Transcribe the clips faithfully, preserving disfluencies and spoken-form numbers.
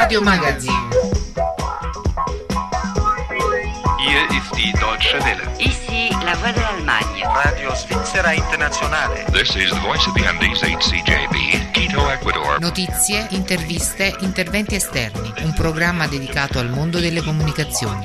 Radio Magazine. Hier ist die Deutsche Welle. Ici la Voix de l'Allemagne. Radio Svizzera Internazionale. This is the voice of the Andes H C J B, Quito, Ecuador. Notizie, interviste, interventi esterni. Un programma dedicato al mondo delle comunicazioni.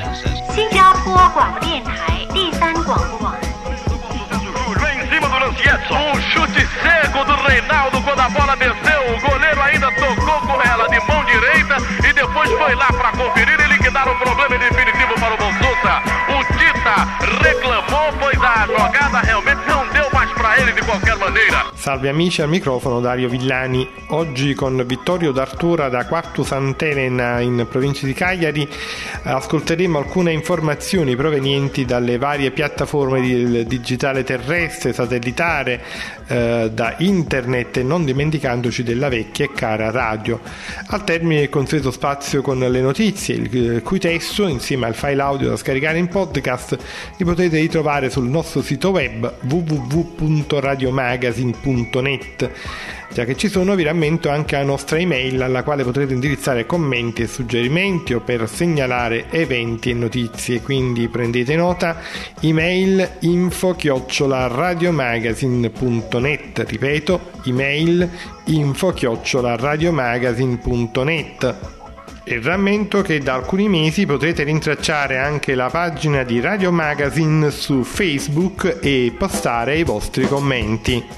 Vem em cima do Lancietto. Um chute cego do Reinaldo quando a bola desceu. O goleiro ainda tocou com ela de mão direita e depois foi lá para conferir e liquidar o problema definitivo para o Bonsuta. O Tita reclamou, pois a jogada realmente não deu mais para ele de qualquer maneira. Salve amici, al microfono Dario Villani. Oggi con Vittorio D'Artura da Quartu Sant'Elena in provincia di Cagliari ascolteremo alcune informazioni provenienti dalle varie piattaforme del digitale terrestre, satellitare, eh, da internet e non dimenticandoci della vecchia e cara radio. Al termine il consueto spazio con le notizie, il cui testo insieme al file audio da scaricare in podcast li potete ritrovare sul nostro sito web w w w punto radiomagazine punto net. Già che ci sono, vi rammento anche la nostra email alla quale potrete indirizzare commenti e suggerimenti o per segnalare eventi e notizie, quindi prendete nota: email info chiocciola radiomagazine punto net, ripeto, email info chiocciola radiomagazine punto net. E rammento che da alcuni mesi potrete rintracciare anche la pagina di Radio Magazine su Facebook e postare i vostri commenti.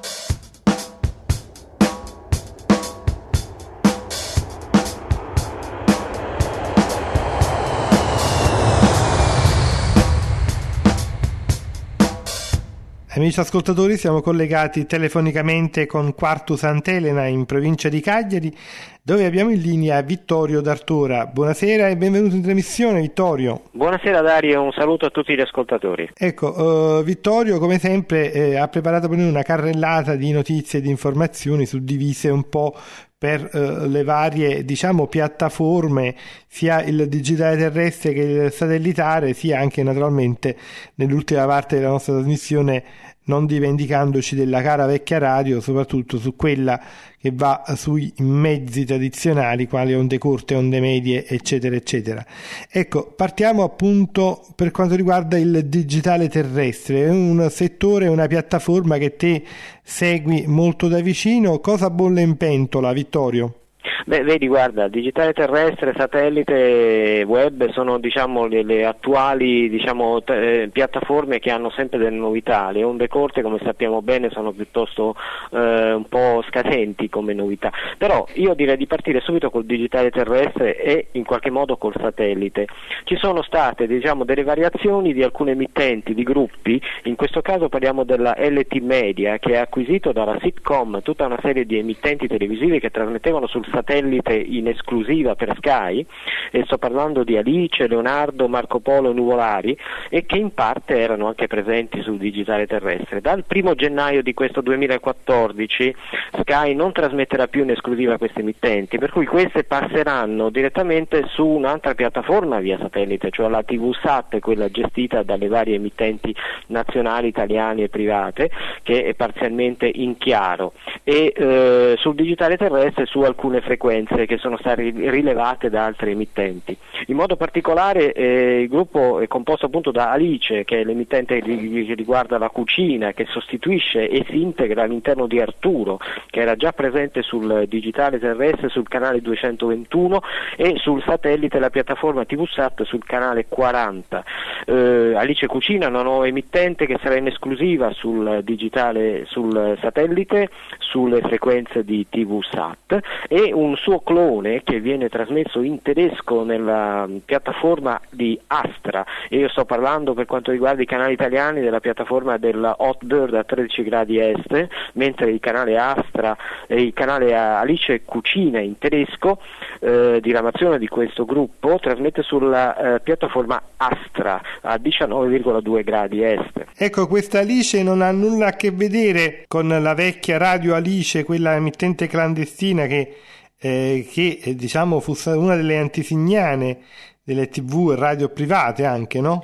Amici ascoltatori, siamo collegati telefonicamente con Quartu Sant'Elena in provincia di Cagliari, dove abbiamo in linea Vittorio D'Artura. Buonasera e benvenuto in trasmissione, Vittorio. Buonasera Dario, un saluto a tutti gli ascoltatori. Ecco, uh, Vittorio come sempre eh, ha preparato per noi una carrellata di notizie e di informazioni suddivise un po' per uh, le varie, diciamo, piattaforme, sia il digitale terrestre che il satellitare, sia anche naturalmente nell'ultima parte della nostra trasmissione non dimenticandoci della cara vecchia radio, soprattutto su quella che va sui mezzi tradizionali quali onde corte, onde medie, eccetera eccetera. Ecco, partiamo appunto per quanto riguarda il digitale terrestre, è un settore, una piattaforma che te segui molto da vicino. Cosa bolle in pentola, Vittorio? Beh, vedi, guarda, digitale terrestre, satellite, web sono, diciamo, le, le attuali, diciamo, t- piattaforme che hanno sempre delle novità. Le onde corte, come sappiamo bene, sono piuttosto eh, un po' scadenti come novità. Però io direi di partire subito col digitale terrestre e in qualche modo col satellite. Ci sono state, diciamo, delle variazioni di alcune emittenti, di gruppi. In questo caso parliamo della L T Media, che ha acquisito dalla Sitcom tutta una serie di emittenti televisive che trasmettevano sul satellite in esclusiva per Sky, e sto parlando di Alice, Leonardo, Marco Polo e Nuvolari, e che in parte erano anche presenti sul digitale terrestre. Dal primo gennaio di questo duemilaquattordici Sky non trasmetterà più in esclusiva queste emittenti, per cui queste passeranno direttamente su un'altra piattaforma via satellite, cioè la TVSat, quella gestita dalle varie emittenti nazionali, italiane e private, che è parzialmente in chiaro, e eh, sul digitale terrestre su alcune frequenze che sono state rilevate da altre emittenti. In modo particolare eh, il gruppo è composto appunto da Alice, che è l'emittente che riguarda la cucina, che sostituisce e si integra all'interno di Arturo, che era già presente sul digitale terrestre sul canale duecentoventuno e sul satellite la piattaforma TVSat sul canale quaranta. Eh, Alice Cucina è una nuova emittente che sarà in esclusiva sul digitale, sul satellite, sulle frequenze di TVSat, e un suo clone che viene trasmesso in tedesco nella piattaforma di Astra, e io sto parlando, per quanto riguarda i canali italiani, della piattaforma della Hotbird a tredici gradi est, mentre il canale Astra e il canale Alice Cucina in tedesco, eh, diramazione di questo gruppo, trasmette sulla eh, piattaforma Astra a diciannove virgola due gradi est. Ecco, questa Alice non ha nulla a che vedere con la vecchia radio Alice, quella emittente clandestina che Eh, che eh, diciamo fu una delle antesignane delle tivù e radio private anche, no?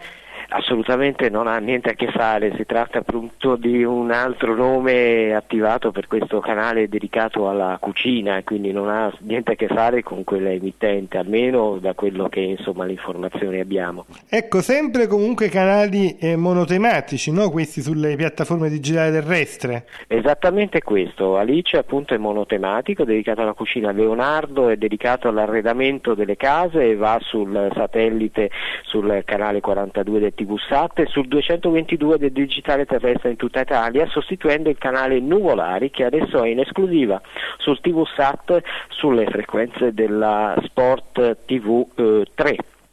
Assolutamente non ha niente a che fare, si tratta appunto di un altro nome attivato per questo canale dedicato alla cucina, quindi non ha niente a che fare con quella emittente, almeno da quello che insomma le informazioni abbiamo. Ecco, sempre comunque canali eh, monotematici, no? Questi sulle piattaforme digitali terrestre. Esattamente questo, Alice appunto è monotematico, dedicato alla cucina, Leonardo è dedicato all'arredamento delle case e va sul satellite sul canale quarantadue del tivù Sat e sul duecentoventidue del digitale terrestre in tutta Italia, sostituendo il canale Nuvolari che adesso è in esclusiva sul tivù Sat sulle frequenze della Sport tivù eh, tre.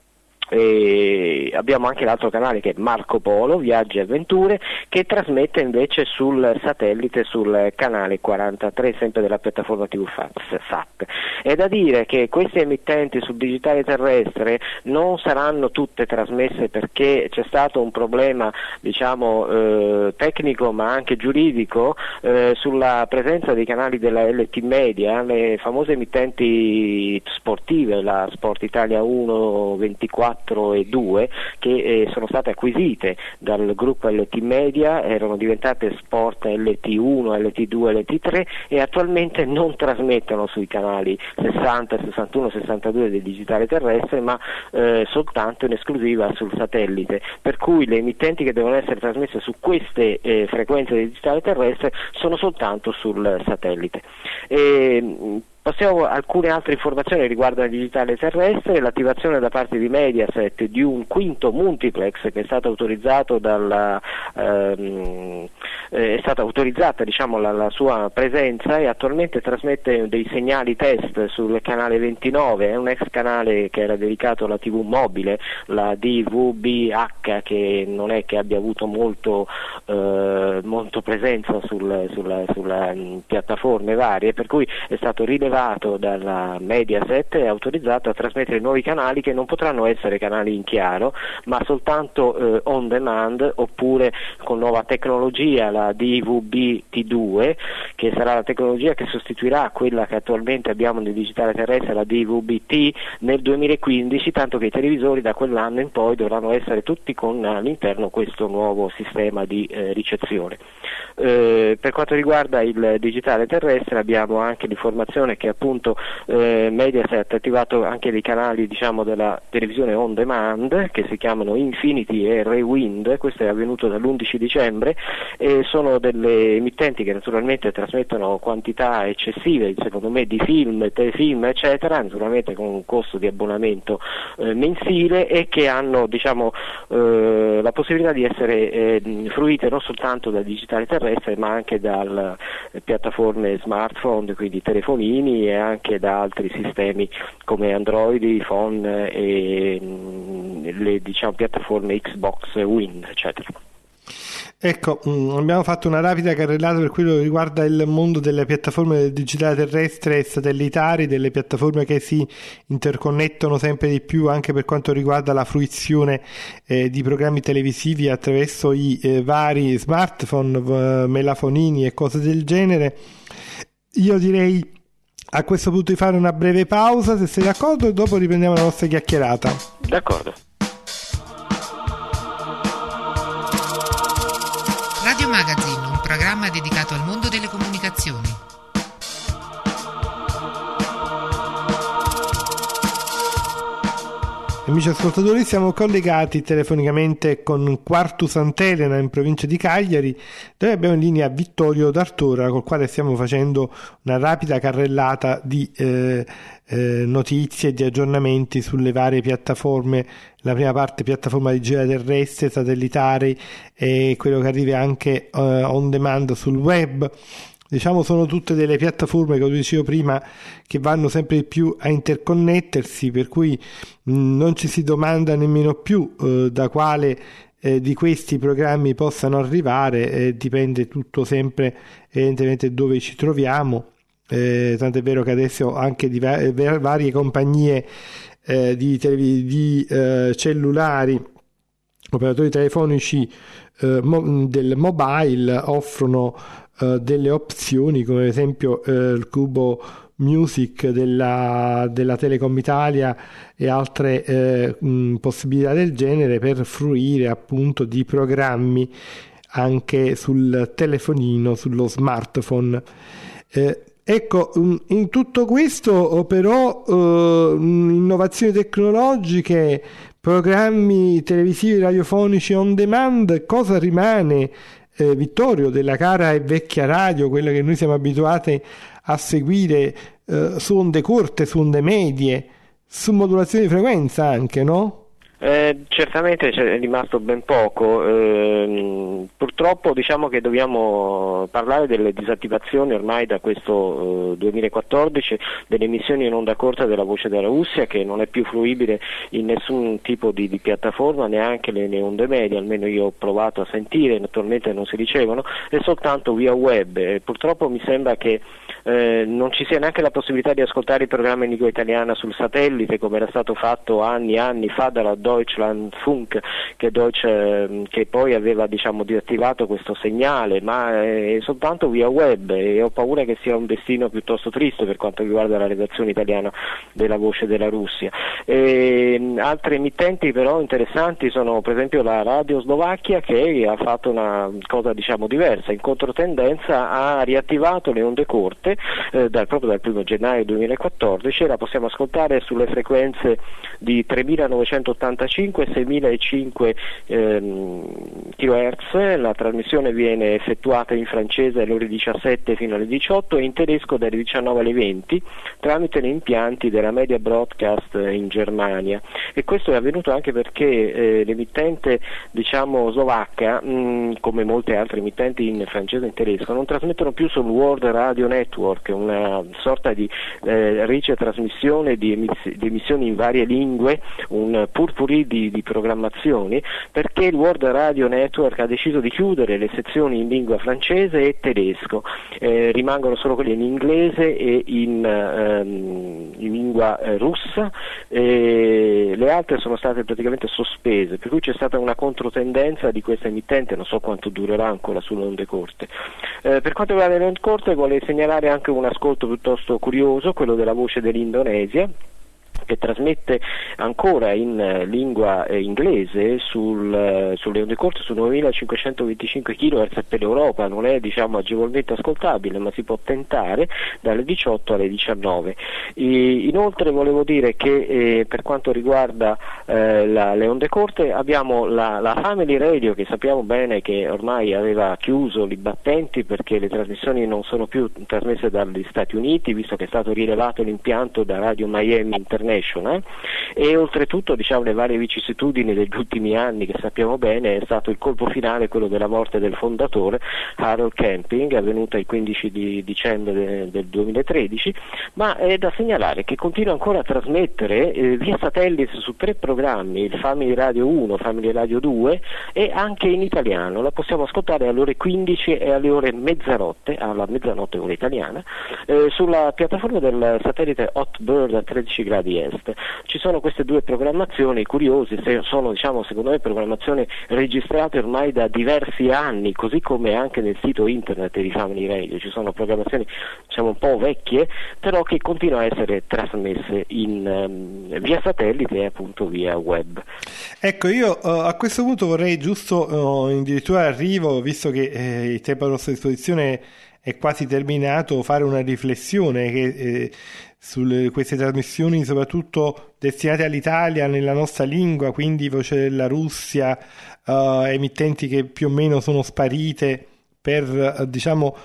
E abbiamo anche l'altro canale che è Marco Polo, Viaggi e Avventure, che trasmette invece sul satellite sul canale quarantatré, sempre della piattaforma tivù Sat. È da dire che queste emittenti sul digitale terrestre non saranno tutte trasmesse perché c'è stato un problema diciamo eh, tecnico ma anche giuridico eh, sulla presenza dei canali della L T Media, le famose emittenti sportive, la Sport Italia uno, ventiquattro e due, che eh, sono state acquisite dal gruppo L T Media, erano diventate Sport L T uno, L T due, L T tre e attualmente non trasmettono sui canali sessanta, sessantuno, sessantadue del digitale terrestre, ma eh, soltanto in esclusiva sul satellite, per cui le emittenti che devono essere trasmesse su queste eh, frequenze del digitale terrestre sono soltanto sul satellite. E, Passiamo a alcune altre informazioni riguardo al digitale terrestre, l'attivazione da parte di Mediaset di un quinto multiplex che è stato autorizzato dalla, ehm, è stata autorizzata diciamo, la, la sua presenza e attualmente trasmette dei segnali test sul canale ventinove, è un ex canale che era dedicato alla tivù mobile, la D V B H, che non è che abbia avuto molto, eh, molto presenza sul, sulla, sulla um, piattaforme varie, per cui è stato rilevato dalla Mediaset e autorizzato a trasmettere nuovi canali che non potranno essere canali in chiaro ma soltanto eh, on demand oppure con nuova tecnologia, la D V B T due, che sarà la tecnologia che sostituirà quella che attualmente abbiamo nel digitale terrestre, la D V B T, nel duemilaquindici, tanto che i televisori da quell'anno in poi dovranno essere tutti con all'interno questo nuovo sistema di eh, ricezione. Eh, per quanto riguarda il digitale terrestre abbiamo anche l'informazione che appunto eh, Mediaset ha attivato anche dei canali diciamo della televisione on demand che si chiamano Infinity e Rewind, questo è avvenuto dall'undici dicembre e sono delle emittenti che naturalmente trasmettono quantità eccessive secondo me di film, telefilm eccetera, naturalmente con un costo di abbonamento eh, mensile e che hanno diciamo eh, la possibilità di essere eh, fruite non soltanto dal digitale terrestre ma anche dalle piattaforme smartphone, quindi telefonini e anche da altri sistemi come Android, iPhone e le diciamo piattaforme Xbox One eccetera. Ecco, abbiamo fatto una rapida carrellata per quello che riguarda il mondo delle piattaforme del digitale terrestre e satellitari, delle piattaforme che si interconnettono sempre di più anche per quanto riguarda la fruizione eh, di programmi televisivi attraverso i eh, vari smartphone, eh, melafonini e cose del genere. Io direi a questo punto di fare una breve pausa, se sei d'accordo, e dopo riprendiamo la nostra chiacchierata. D'accordo. Radio Magazine, un programma dedicato al mondo delle comunicazioni. Amici ascoltatori, siamo collegati telefonicamente con Quartu Sant'Elena in provincia di Cagliari, dove abbiamo in linea Vittorio D'Artora, col quale stiamo facendo una rapida carrellata di eh, eh, notizie e di aggiornamenti sulle varie piattaforme. La prima parte piattaforma digitale terrestre, satellitari e quello che arriva anche eh, on demand sul web. Diciamo sono tutte delle piattaforme, come dicevo prima, che vanno sempre di più a interconnettersi, per cui mh, non ci si domanda nemmeno più eh, da quale eh, di questi programmi possano arrivare, eh, dipende tutto sempre evidentemente dove ci troviamo, eh, tanto è vero che adesso anche di va- varie compagnie eh, di, televi- di eh, cellulari, operatori telefonici eh, mo- del mobile offrono uh, delle opzioni, come ad esempio uh, il Cubo Music della, della Telecom Italia e altre eh, mh, possibilità del genere per fruire appunto di programmi anche sul telefonino, sullo smartphone. Eh, ecco, in tutto questo però eh, innovazioni tecnologiche, programmi televisivi radiofonici on demand, cosa rimane, eh, Vittorio, della cara e vecchia radio, quella che noi siamo abituati a seguire eh, su onde corte, su onde medie, su modulazione di frequenza anche, no? Eh, certamente c'è rimasto ben poco, eh, purtroppo diciamo che dobbiamo parlare delle disattivazioni ormai da questo eh, duemilaquattordici delle emissioni in onda corta della Voce della Russia, che non è più fruibile in nessun tipo di, di piattaforma, neanche le, le onde medie, almeno io ho provato a sentire, naturalmente non si ricevono, e soltanto via web. E purtroppo mi sembra che eh, non ci sia neanche la possibilità di ascoltare i programmi in lingua italiana sul satellite, come era stato fatto anni e anni fa dalla Deutschlandfunk, che, Deutsche, che poi aveva diciamo disattivato questo segnale, ma è soltanto via web, e ho paura che sia un destino piuttosto triste per quanto riguarda la redazione italiana della Voce della Russia. E altri emittenti però interessanti sono per esempio la Radio Slovacchia, che ha fatto una cosa diciamo diversa, in controtendenza ha riattivato le onde corte eh, dal, proprio dal primo gennaio duemilaquattordici, e la possiamo ascoltare sulle frequenze di tremilanovecentottantacinque e seimilacinque ehm, kHz. La trasmissione viene effettuata in francese alle ore diciassette fino alle diciotto e in tedesco dalle diciannove alle venti tramite gli impianti della Media Broadcast in Germania, e questo è avvenuto anche perché eh, l'emittente diciamo slovacca, mh, come molte altre emittenti in francese e in tedesco, non trasmettono più sul World Radio Network, una sorta di eh, riccia trasmissione di, emiss- di emissioni in varie lingue, un purpurì di, di programmazioni, perché il World Radio Network ha deciso di chiudere le sezioni in lingua francese e tedesco, eh, rimangono solo quelle in inglese e in, ehm, in lingua eh, russa, e le altre sono state praticamente sospese, per cui c'è stata una controtendenza di questa emittente, non so quanto durerà ancora sulle onde corte. Eh, per quanto riguarda le onde corte, vuole segnalare anche un ascolto piuttosto curioso, quello della Voce dell'Indonesia, che trasmette ancora in uh, lingua eh, inglese sul, uh, sulle onde corte su novemilacinquecentoventicinque kHz per l'Europa. Non è diciamo agevolmente ascoltabile, ma si può tentare dalle diciotto alle diciannove. E, inoltre volevo dire che eh, per quanto riguarda eh, la, le onde corte abbiamo la, la Family Radio, che sappiamo bene che ormai aveva chiuso i battenti perché le trasmissioni non sono più trasmesse dagli Stati Uniti, visto che è stato rilevato l'impianto da Radio Miami International. Eh? E oltretutto diciamo le varie vicissitudini degli ultimi anni che sappiamo bene, è stato il colpo finale quello della morte del fondatore Harold Camping, avvenuta il quindici di dicembre de, del duemilatredici, ma è da segnalare che continua ancora a trasmettere eh, via satellite su tre programmi, il Family Radio uno, Family Radio due, e anche in italiano. La possiamo ascoltare alle ore quindici e alle ore mezzanotte, alla mezzanotte ora italiana, eh, sulla piattaforma del satellite Hotbird a tredici gradi est. Ci sono queste due programmazioni curiose, sono diciamo secondo me programmazioni registrate ormai da diversi anni, così come anche nel sito internet di Family Radio ci sono programmazioni diciamo un po' vecchie, però che continuano a essere trasmesse in um, via satellite e appunto via web. Ecco, io uh, a questo punto vorrei giusto uh, addirittura arrivo, visto che eh, il tempo a nostra disposizione è quasi terminato, fare una riflessione che eh, su queste trasmissioni soprattutto destinate all'Italia nella nostra lingua, quindi Voce della Russia, uh, emittenti che più o meno sono sparite per uh, diciamo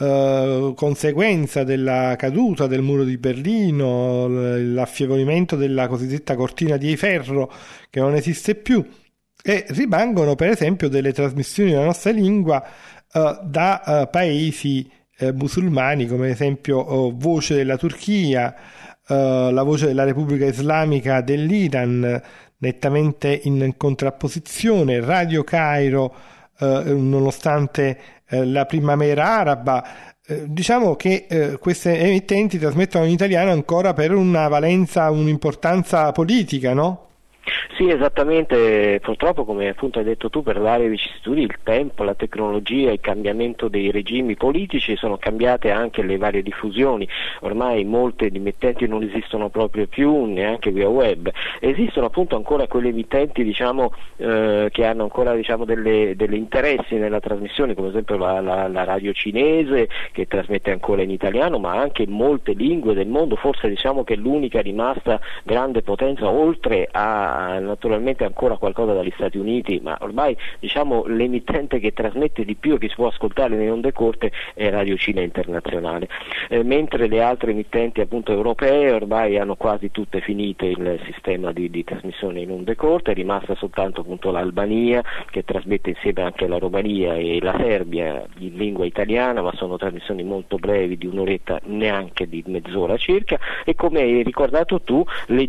uh, conseguenza della caduta del muro di Berlino, l'affievolimento della cosiddetta cortina di ferro che non esiste più, e rimangono per esempio delle trasmissioni nella nostra lingua uh, da uh, paesi musulmani, come ad esempio oh, Voce della Turchia, uh, la Voce della Repubblica Islamica dell'Iran, nettamente in contrapposizione, Radio Cairo, uh, nonostante uh, la primavera araba. Uh, diciamo che uh, queste emittenti trasmettono in italiano ancora per una valenza, un'importanza politica, no? Sì, esattamente, purtroppo come appunto hai detto tu, per varie vicissitudini il tempo, la tecnologia, il cambiamento dei regimi politici, sono cambiate anche le varie diffusioni, ormai molte emittenti non esistono proprio più, neanche via web, esistono appunto ancora quelle emittenti diciamo eh, che hanno ancora diciamo delle, delle interessi nella trasmissione, come ad esempio la, la, la radio cinese che trasmette ancora in italiano, ma anche in molte lingue del mondo, forse diciamo che l'unica rimasta grande potenza, oltre a naturalmente ancora qualcosa dagli Stati Uniti, ma ormai diciamo l'emittente che trasmette di più e che si può ascoltare nelle onde corte è Radio Cina Internazionale, eh, mentre le altre emittenti appunto europee ormai hanno quasi tutte finite il sistema di, di trasmissione in onde corte, è rimasta soltanto appunto l'Albania che trasmette insieme anche la Romania e la Serbia in lingua italiana, ma sono trasmissioni molto brevi di un'oretta, neanche di mezz'ora circa, e come hai ricordato tu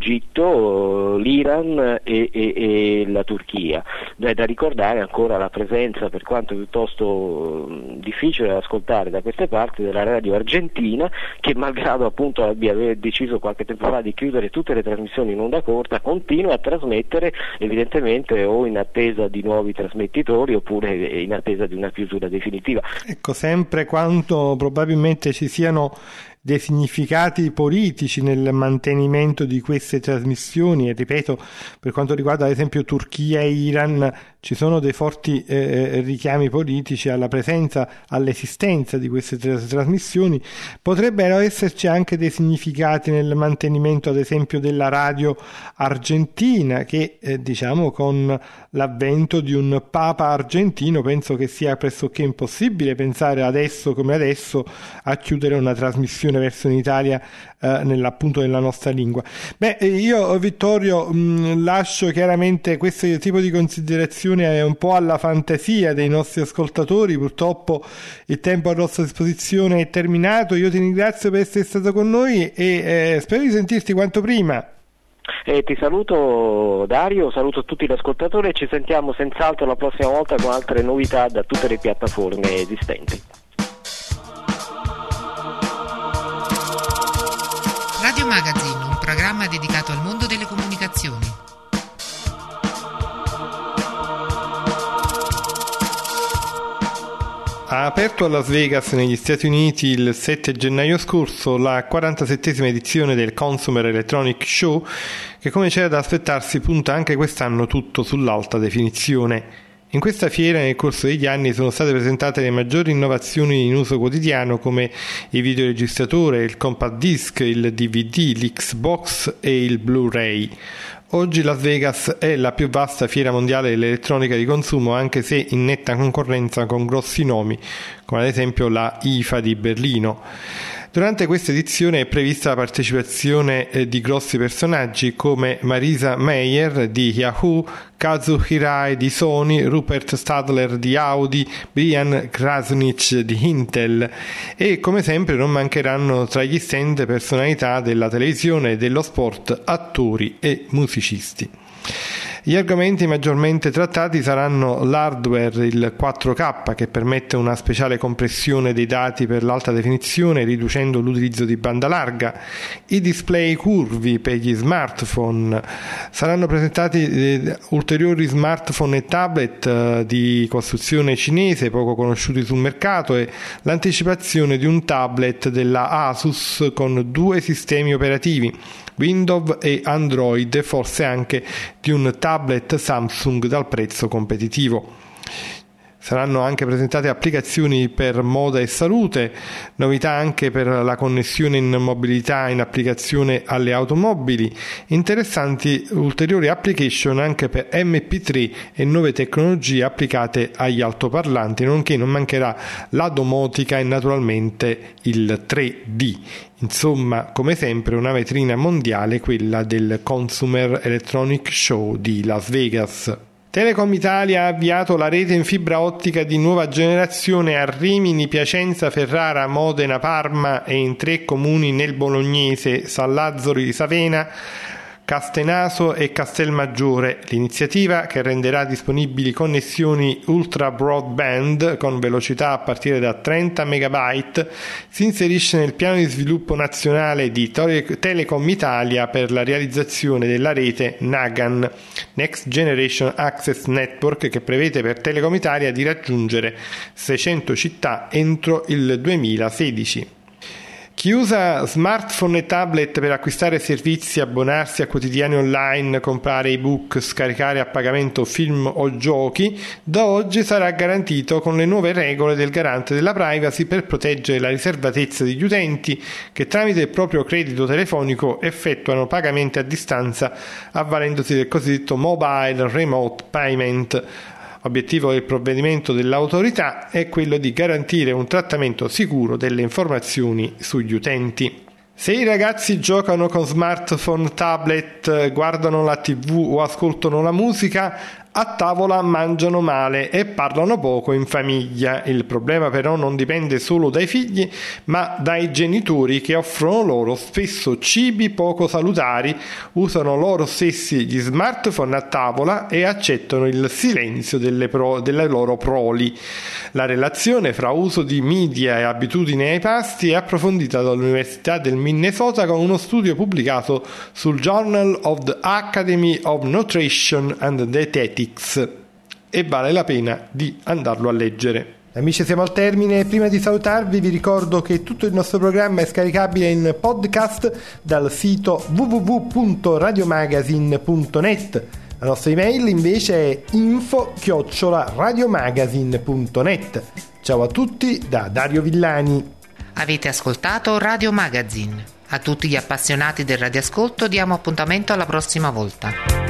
l'Egitto, l'Iran E, e, e la Turchia. È da ricordare ancora la presenza, per quanto piuttosto difficile da ascoltare da queste parti, della radio argentina, che malgrado appunto abbia deciso qualche tempo fa di chiudere tutte le trasmissioni in onda corta, continua a trasmettere, evidentemente o in attesa di nuovi trasmettitori oppure in attesa di una chiusura definitiva. Ecco, sempre quanto probabilmente ci siano dei significati politici nel mantenimento di queste trasmissioni, e ripeto, per quanto riguarda ad esempio Turchia e Iran ci sono dei forti eh, richiami politici alla presenza, all'esistenza di queste tras- trasmissioni, potrebbero esserci anche dei significati nel mantenimento ad esempio della radio argentina, che eh, diciamo con l'avvento di un papa argentino penso che sia pressoché impossibile pensare adesso come adesso a chiudere una trasmissione verso in Italia eh, nell'appunto della nostra lingua. Beh, io Vittorio mh, lascio chiaramente questo tipo di considerazioni un po' alla fantasia dei nostri ascoltatori, purtroppo il tempo a nostra disposizione è terminato. Io ti ringrazio per essere stato con noi e eh, spero di sentirti quanto prima. Eh, ti saluto Dario, saluto tutti gli ascoltatori e ci sentiamo senz'altro la prossima volta con altre novità da tutte le piattaforme esistenti. Radio Magazine, un programma dedicato al mondo delle comunicazioni. Ha aperto a Las Vegas negli Stati Uniti il sette gennaio scorso la quarantasettesima edizione del Consumer Electronic Show, che come c'era da aspettarsi punta anche quest'anno tutto sull'alta definizione. In questa fiera nel corso degli anni sono state presentate le maggiori innovazioni in uso quotidiano come il videoregistratore, il compact disc, il D V D, l'Xbox e il Blu-ray. Oggi Las Vegas è la più vasta fiera mondiale dell'elettronica di consumo, anche se in netta concorrenza con grossi nomi, come ad esempio la I F A di Berlino. Durante questa edizione è prevista la partecipazione di grossi personaggi come Marisa Mayer di Yahoo, Kazu Hirai di Sony, Rupert Stadler di Audi, Brian Krasnich di Intel, e come sempre non mancheranno tra gli stand personalità della televisione e dello sport, attori e musicisti. Gli argomenti maggiormente trattati saranno l'hardware, il quattro K, che permette una speciale compressione dei dati per l'alta definizione riducendo l'utilizzo di banda larga, i display curvi per gli smartphone, saranno presentati eh, ulteriori smartphone e tablet eh, di costruzione cinese poco conosciuti sul mercato e l'anticipazione di un tablet della Asus con due sistemi operativi, Windows e Android, e forse anche di un tablet Samsung dal prezzo competitivo. Saranno anche presentate applicazioni per moda e salute, novità anche per la connessione in mobilità in applicazione alle automobili, interessanti ulteriori application anche per M P tre e nuove tecnologie applicate agli altoparlanti, nonché non mancherà la domotica e naturalmente il tre D. Insomma, come sempre, una vetrina mondiale, quella del Consumer Electronic Show di Las Vegas. Telecom Italia ha avviato la rete in fibra ottica di nuova generazione a Rimini, Piacenza, Ferrara, Modena, Parma e in tre comuni nel bolognese, San Lazzaro di Savena, Castenaso e Castelmaggiore. L'iniziativa, che renderà disponibili connessioni ultra broadband con velocità a partire da trenta megabyte, si inserisce nel piano di sviluppo nazionale di Telecom Italia per la realizzazione della rete NAGAN, Next Generation Access Network, che prevede per Telecom Italia di raggiungere seicento città entro il duemilasedici. Chi usa smartphone e tablet per acquistare servizi, abbonarsi a quotidiani online, comprare ebook, scaricare a pagamento film o giochi, da oggi sarà garantito con le nuove regole del garante della privacy per proteggere la riservatezza degli utenti che tramite il proprio credito telefonico effettuano pagamenti a distanza avvalendosi del cosiddetto Mobile Remote Payment. L'obiettivo del provvedimento dell'autorità è quello di garantire un trattamento sicuro delle informazioni sugli utenti. Se i ragazzi giocano con smartphone, tablet, guardano la tivù o ascoltano la musica, a tavola mangiano male e parlano poco in famiglia. Il problema però non dipende solo dai figli, ma dai genitori che offrono loro spesso cibi poco salutari, usano loro stessi gli smartphone a tavola e accettano il silenzio delle, pro, delle loro proli. La relazione fra uso di media e abitudini ai pasti è approfondita dall'Università del Minnesota con uno studio pubblicato sul Journal of the Academy of Nutrition and Dietetics, e vale la pena di andarlo a leggere. Amici, siamo al termine. Prima di salutarvi vi ricordo che tutto il nostro programma è scaricabile in podcast dal sito w w w punto radiomagazine punto net. La nostra email invece è info chiocciola radiomagazine punto net. Ciao a tutti da Dario Villani. Avete ascoltato Radio Magazine. A tutti gli appassionati del radioascolto diamo appuntamento alla prossima volta.